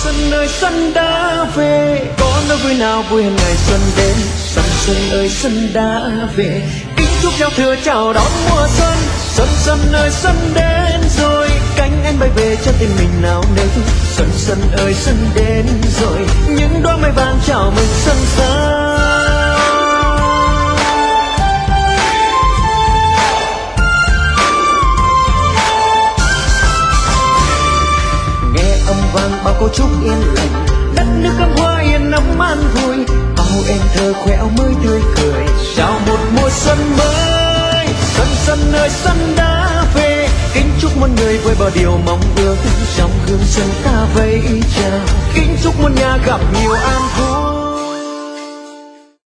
xuân ơi xuân đã về, có nỗi vui nào vui hơn ngày xuân đến. Xuân xuân ơi xuân đã về, kính chúc giao thừa chào đón mùa xuân. Xuân xuân ơi xuân đến rồi, cánh anh bay về cho tim mình nào nức. Xuân xuân ơi xuân đến rồi, những đóa mây vàng chào mừng xuân sang. Nghe âm vang bao câu chúc yên lành, đất nước cắm hoa yên ấm an vui. Bao em thơ khoe áo mới tươi cười, chào một mùa xuân mới. Xuân xuân ơi xuân đã về, kính chúc muôn người với bao điều mong ước. Trong hương xuân ta vẫy chào, kính chúc muôn nhà gặp nhiều an vui.